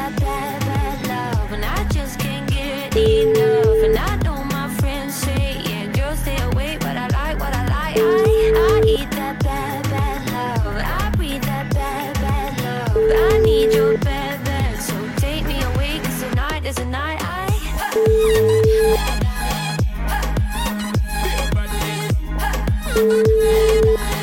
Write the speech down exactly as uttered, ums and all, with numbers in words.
that bad, bad love, and I just can't get enough. And I know my friends say, yeah, girls stay away, but I like what I like. I, I eat that bad, bad love. I breathe that bad, bad love. I need your bad, bad. So take me away, cause tonight is a night I. Bad, bad.